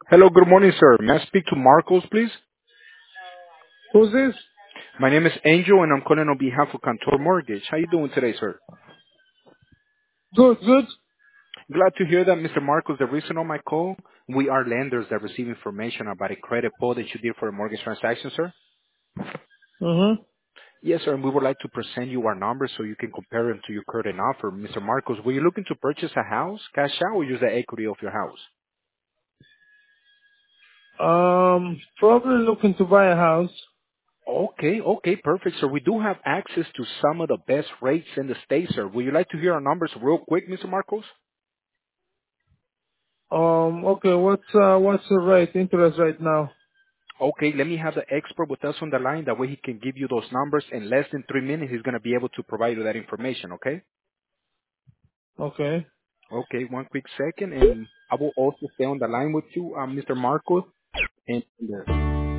Hello, good morning, sir. May I speak to Marcos, please? Who's this? My name is Angel, and I'm calling on behalf of Cantor Mortgage. How you doing today, sir? Good, good. Glad to hear that, Mr. Marcos. The reason on my call, we are lenders that receive information about a credit pull that you did for a mortgage transaction, sir. Mm-hmm. Yes, sir, and we would like to present you our numbers so you can compare them to your current offer. Mr. Marcos, were you looking to purchase a house, cash out, or use the equity of your house? Probably looking to buy a house. Okay, perfect. So we do have access to some of the best rates in the state, sir. Would you like to hear our numbers real quick, Mr. Marcos? Okay, what's the rate, interest right now? Okay, let me have the expert with us on the line. That way he can give you those numbers in less than 3 minutes. He's going to be able to provide you that information, okay? Okay. Okay, one quick second. And I will also stay on the line with you, Mr. Marcos. And